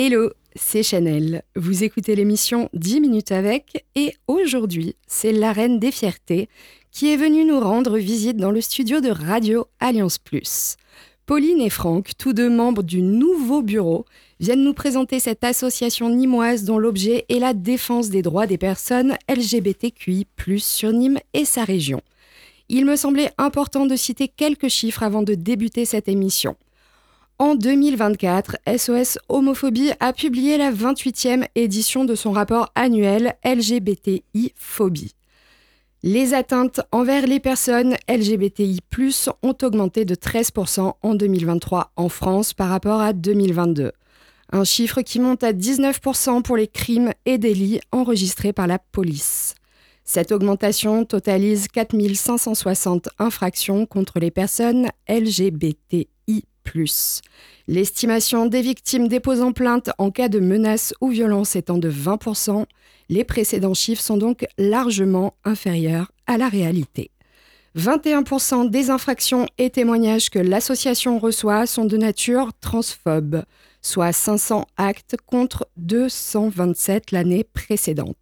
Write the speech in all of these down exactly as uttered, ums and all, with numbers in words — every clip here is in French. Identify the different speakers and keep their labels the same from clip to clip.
Speaker 1: Hello, c'est Chanel. Vous écoutez l'émission dix minutes avec et aujourd'hui, c'est la Reine des Fiertés qui est venue nous rendre visite dans le studio de Radio Alliance Plus. Pauline et Franck, tous deux membres du nouveau bureau, viennent nous présenter cette association nîmoise dont l'objet est la défense des droits des personnes L G B T Q I plus, sur Nîmes et sa région. Il me semblait important de citer quelques chiffres avant de débuter cette émission. En deux mille vingt-quatre, S O S Homophobie a publié la vingt-huitième édition de son rapport annuel L G B T I Phobie. Les atteintes envers les personnes L G B T I plus, ont augmenté de treize pour cent en deux mille vingt-trois en France par rapport à deux mille vingt-deux. Un chiffre qui monte à dix-neuf pour cent pour les crimes et délits enregistrés par la police. Cette augmentation totalise quatre mille cinq cent soixante infractions contre les personnes L G B T I plus. L'estimation des victimes déposant plainte en cas de menace ou violence étant de vingt pour cent, les précédents chiffres sont donc largement inférieurs à la réalité. vingt et un pour cent des infractions et témoignages que l'association reçoit sont de nature transphobe, soit cinq cents actes contre deux cent vingt-sept l'année précédente.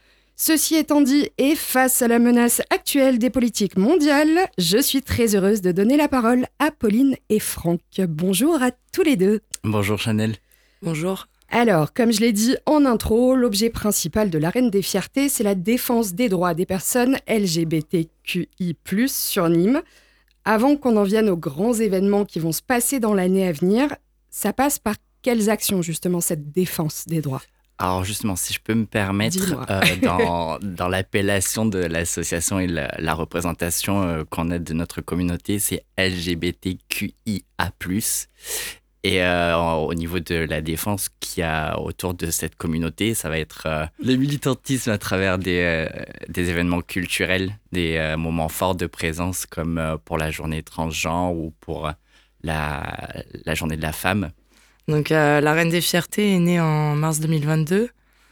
Speaker 1: Ceci étant dit, et face à la menace actuelle des politiques mondiales, je suis très heureuse de donner la parole à Pauline et Franck. Bonjour à tous les deux.
Speaker 2: Bonjour Chanel.
Speaker 3: Bonjour.
Speaker 1: Alors, comme je l'ai dit en intro, l'objet principal de la Reine des Fiertés, c'est la défense des droits des personnes L G B T Q I plus, sur Nîmes. Avant qu'on en vienne aux grands événements qui vont se passer dans l'année à venir, ça passe par quelles actions justement cette défense des droits ?
Speaker 2: Alors justement, si je peux me permettre, euh, dans, dans l'appellation de l'association et la, la représentation euh, qu'on a de notre communauté, c'est L G B T Q I A plus. Et euh, au niveau de la défense qu'il y a autour de cette communauté, ça va être euh, le militantisme à travers des, euh, des événements culturels, des euh, moments forts de présence comme euh, pour la journée transgenre ou pour euh, la, la journée de la femme.
Speaker 3: Donc, euh, la Reine des Fiertés est née en mars deux mille vingt-deux,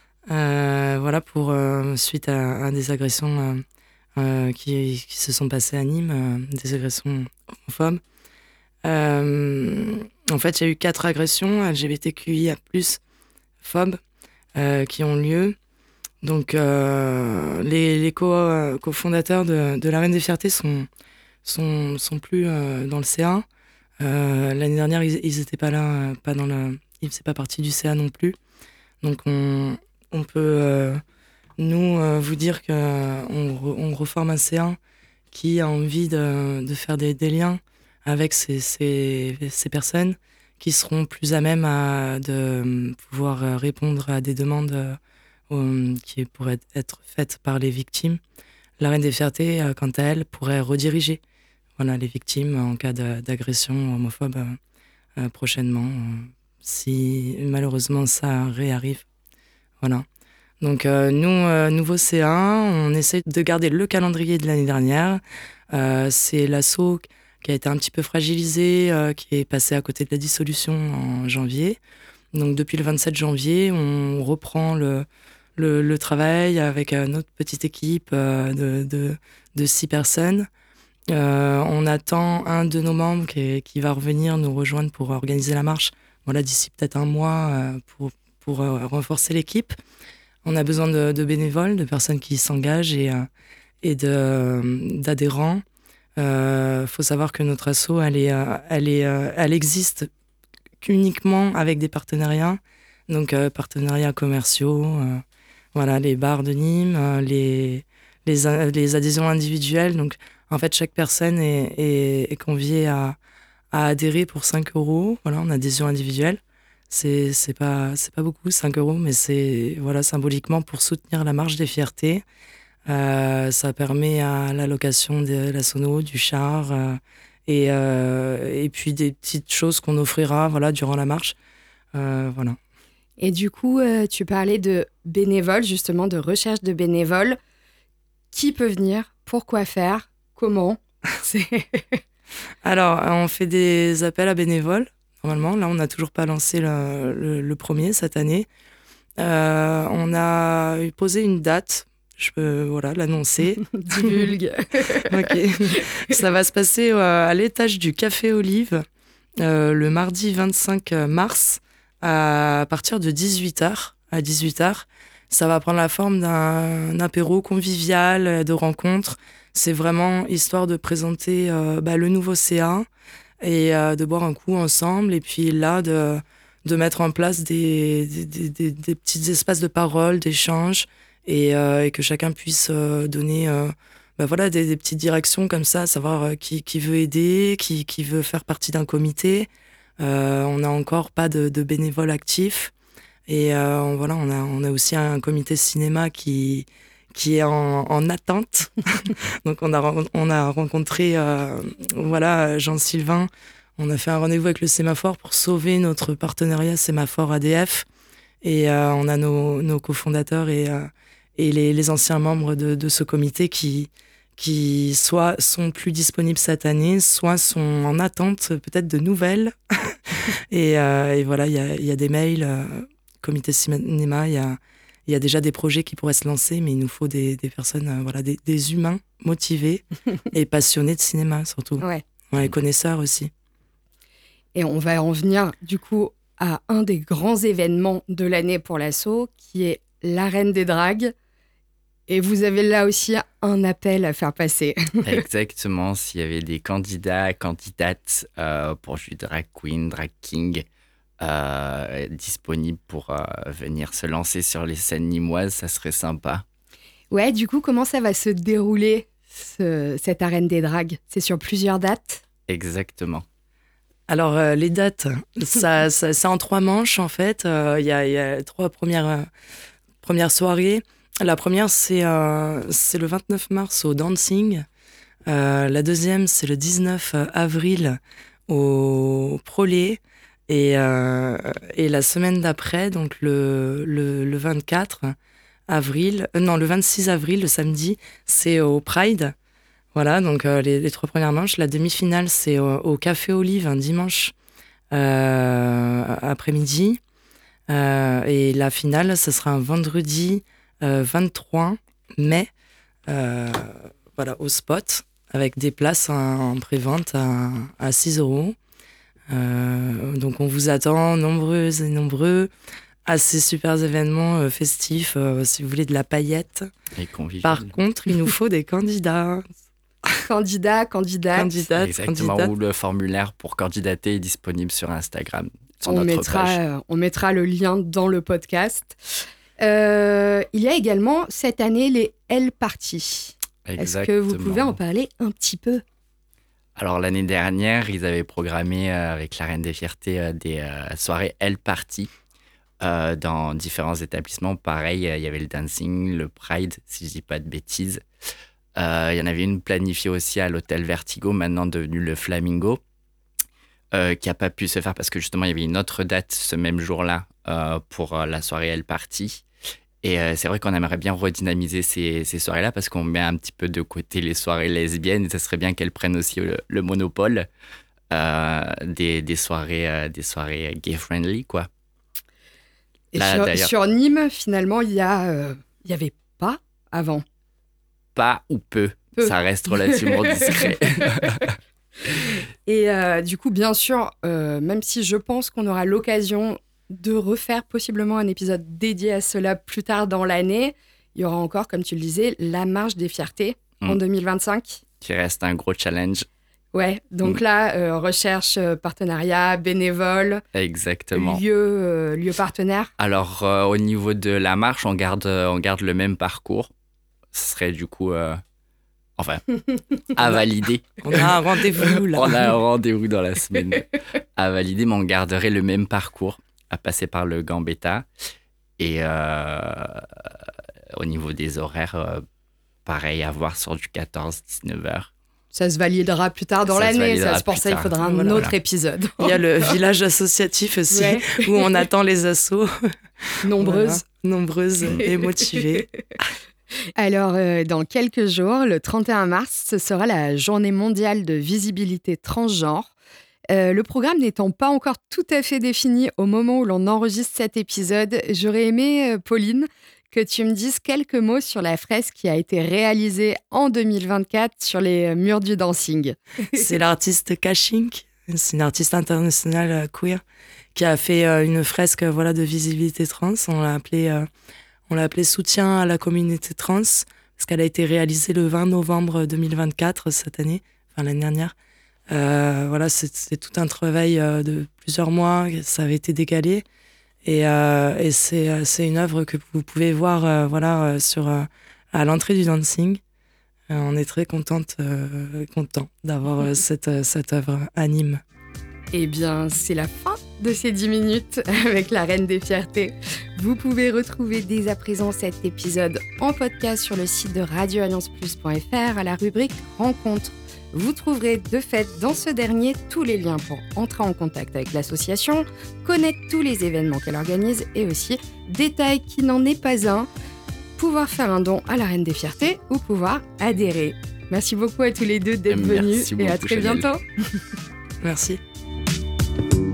Speaker 3: euh, voilà, pour, euh, suite à, à des agressions euh, euh, qui, qui se sont passées à Nîmes, euh, des agressions homophobes. Euh, en fait, il y a eu quatre agressions L G B T Q I A plus, phobes, euh, qui ont lieu. Donc, euh, les, les co, euh, cofondateurs de, de la Reine des Fiertés sont, sont, sont plus euh, dans le C A. Euh, l'année dernière, ils, ils étaient pas là, euh, pas dans la, ils faisaient pas partie du C A non plus. Donc on, on peut euh, nous euh, vous dire que euh, on, re, on reforme un C A qui a envie de, de faire des, des liens avec ces, ces, ces personnes qui seront plus à même à de pouvoir répondre à des demandes euh, qui pourraient être faites par les victimes. La Reine des Fiertés, euh, quant à elle, pourrait rediriger. Voilà, les victimes en cas de, d'agression homophobe euh, euh, prochainement, euh, si malheureusement ça réarrive. Voilà. Donc euh, nous, euh, nouveau C A, on essaie de garder le calendrier de l'année dernière. Euh, c'est l'asso qui a été un petit peu fragilisé, euh, qui est passé à côté de la dissolution en janvier. Donc depuis le vingt-sept janvier, on reprend le, le, le travail avec euh, notre petite équipe euh, de, de, de six personnes. Euh, on attend un de nos membres qui, qui va revenir nous rejoindre pour organiser la marche. Voilà, d'ici peut-être un mois euh, pour, pour euh, renforcer l'équipe. On a besoin de, de bénévoles, de personnes qui s'engagent et, euh, et de, euh, d'adhérents. Il euh, faut savoir que notre asso, elle, est, euh, elle, est, euh, elle existe uniquement avec des partenariats. Donc, euh, partenariats commerciaux, euh, voilà, les bars de Nîmes, euh, les, les, les adhésions individuelles. Donc, en fait, chaque personne est, est, est conviée à, à adhérer pour cinq euros, voilà, en adhésion individuelle. C'est, c'est pas, c'est pas beaucoup, cinq euros, mais c'est, voilà, symboliquement pour soutenir la marche des fiertés. Euh, ça permet à la location de la sono, du char, euh, et, euh, et puis des petites choses qu'on offrira, voilà, durant la marche. Euh, voilà.
Speaker 1: Et du coup, euh, tu parlais de bénévoles, justement, de recherche de bénévoles. Qui peut venir ? Pourquoi faire ? Comment ? C'est...
Speaker 3: Alors, on fait des appels à bénévoles, normalement. Là, on n'a toujours pas lancé le, le, le premier cette année. Euh, on a posé une date, je peux voilà, l'annoncer.
Speaker 1: Divulgue.
Speaker 3: Ok. Ça va se passer euh, à l'étage du Café Olive, euh, le mardi vingt-cinq mars, à partir de dix-huit heures. À dix-huit heures, ça va prendre la forme d'un apéro convivial, de rencontres. C'est vraiment histoire de présenter euh, bah, le nouveau C A et euh, de boire un coup ensemble. Et puis là, de, de mettre en place des, des, des, des petits espaces de parole, d'échange, et, euh, et que chacun puisse euh, donner euh, bah, voilà, des, des petites directions comme ça, savoir euh, qui, qui veut aider, qui, qui veut faire partie d'un comité. Euh, on n'a encore pas de, de bénévoles actifs. Et euh, on, voilà, on a, on a aussi un comité cinéma qui... qui est en, en attente. Donc on a, on a rencontré euh, voilà, Jean-Sylvain. On a fait un rendez-vous avec le Sémaphore pour sauver notre partenariat Sémaphore A D F. Et euh, on a nos, nos cofondateurs et, euh, et les, les anciens membres de, de ce comité qui, qui soit sont plus disponibles cette année, soit sont en attente peut-être de nouvelles. et, euh, et voilà, il y a, y a des mails, euh, comité cinéma, il y a Il y a déjà des projets qui pourraient se lancer, mais il nous faut des, des personnes, euh, voilà, des, des humains motivés et passionnés de cinéma, surtout.
Speaker 1: Ouais.
Speaker 3: Ouais, et connaisseurs aussi.
Speaker 1: Et on va en venir, du coup, à un des grands événements de l'année pour l'asso, qui est l'Arène des Dragues. Et vous avez là aussi un appel à faire passer.
Speaker 2: Exactement. S'il y avait des candidats, candidates euh, pour jouer drag queen, drag king, Euh, disponible pour euh, venir se lancer sur les scènes nîmoises, ça serait sympa.
Speaker 1: Ouais, du coup, comment ça va se dérouler, ce, cette arène des dragues? C'est sur plusieurs dates?
Speaker 2: Exactement.
Speaker 3: Alors, euh, les dates, ça, ça, c'est en trois manches, en fait. Il euh, y, y a trois premières, euh, premières soirées. La première, c'est, euh, c'est le vingt-neuf mars au Dancing. Euh, la deuxième, c'est le dix-neuf avril au Prolé. Et, euh, et la semaine d'après, donc le, le, le vingt-quatre avril, euh, non, le vingt-six avril, le samedi, c'est au Pride. Voilà, donc euh, les, les trois premières manches. La demi-finale, c'est au, au Café Olive, un dimanche euh, après-midi. Euh, et la finale, ce sera un vendredi euh, vingt-trois mai, euh, voilà, au Spot, avec des places en, en pré-vente à, à six euros. Euh, donc on vous attend nombreuses et nombreux à ces super événements euh, festifs, euh, si vous voulez de la paillette.
Speaker 2: Et convivial.
Speaker 3: Par contre, il nous faut des candidats.
Speaker 1: Candidats, candidates.
Speaker 3: Candidates,
Speaker 2: Exactement,
Speaker 3: candidates.
Speaker 2: où le formulaire pour candidater est disponible sur Instagram, sur
Speaker 1: on
Speaker 2: notre
Speaker 1: mettra,
Speaker 2: page.
Speaker 1: euh, on mettra le lien dans le podcast. Euh, il y a également cette année les L Parties. Est-ce que vous pouvez en parler un petit peu ?
Speaker 2: Alors l'année dernière, ils avaient programmé euh, avec la Reine des Fiertés euh, des euh, soirées L Party euh, dans différents établissements. Pareil, euh, il y avait le dancing, le Pride, si je dis pas de bêtises. Euh, il y en avait une planifiée aussi à l'hôtel Vertigo, maintenant devenu le Flamingo, euh, qui n'a pas pu se faire parce que justement il y avait une autre date ce même jour-là euh, pour euh, la soirée L Party. Et euh, c'est vrai qu'on aimerait bien redynamiser ces, ces soirées-là parce qu'on met un petit peu de côté les soirées lesbiennes et ça serait bien qu'elles prennent aussi le, le monopole euh, des, des soirées, euh, des soirées gay-friendly, quoi.
Speaker 1: Et
Speaker 2: Là,
Speaker 1: sur, sur Nîmes, finalement, il y a, euh, il y avait pas avant.
Speaker 2: Pas ou peu, peu. Ça reste relativement discret.
Speaker 1: Et euh, du coup, bien sûr, euh, même si je pense qu'on aura l'occasion de refaire possiblement un épisode dédié à cela plus tard dans l'année, il y aura encore, comme tu le disais, la marche des fiertés mmh. en deux mille vingt-cinq.
Speaker 2: Qui reste un gros challenge.
Speaker 1: Ouais, donc mmh. là, euh, recherche, euh, partenariat, bénévole.
Speaker 2: Exactement.
Speaker 1: Lieu, euh, lieu partenaire.
Speaker 2: Alors, euh, au niveau de la marche, on garde, euh, on garde le même parcours. Ce serait du coup... Euh... Enfin, à valider.
Speaker 3: On a un rendez-vous là.
Speaker 2: On a un rendez-vous dans la semaine à valider, mais on garderait le même parcours, à passer par le Gambetta. Et euh, au niveau des horaires, euh, pareil, à voir sur du quatorze à dix-neuf heures.
Speaker 1: Ça se validera plus tard dans
Speaker 2: ça
Speaker 1: l'année. Ça, c'est pour ça qu'il faudra un voilà, autre voilà. épisode.
Speaker 3: Il y a le village associatif aussi, ouais. où on attend les assos.
Speaker 1: Nombreuses.
Speaker 3: Voilà. Nombreuses et motivées.
Speaker 1: Alors, euh, dans quelques jours, le trente et un mars, ce sera la journée mondiale de visibilité transgenre. Euh, le programme n'étant pas encore tout à fait défini au moment où l'on enregistre cet épisode, j'aurais aimé, euh, Pauline, que tu me dises quelques mots sur la fresque qui a été réalisée en deux mille vingt-quatre sur les murs du dancing.
Speaker 3: C'est l'artiste Kashink C'est une artiste internationale euh, queer qui a fait euh, une fresque voilà, de visibilité trans. On l'a appelée, euh, on l'a appelée Soutien à la communauté trans, parce qu'elle a été réalisée le vingt novembre deux mille vingt-quatre, cette année, enfin l'année dernière. Euh, voilà, c'est, c'est tout un travail euh, de plusieurs mois, ça avait été décalé. Et, euh, et c'est, c'est une œuvre que vous pouvez voir euh, voilà, euh, sur, euh, à l'entrée du dancing. Euh, on est très contente, euh, content d'avoir euh, cette, cette œuvre à Nîmes.
Speaker 1: Eh bien, c'est la fin de ces dix minutes avec la Reine des Fiertés. Vous pouvez retrouver dès à présent cet épisode en podcast sur le site de radio alliance plus point f r à la rubrique Rencontres. Vous trouverez de fait dans ce dernier tous les liens pour entrer en contact avec l'association, connaître tous les événements qu'elle organise et aussi, détail qui n'en est pas un, pouvoir faire un don à la Reine des Fiertés ou pouvoir adhérer. Merci beaucoup à tous les deux d'être venus et à très bientôt.
Speaker 3: Merci.
Speaker 4: Thank you.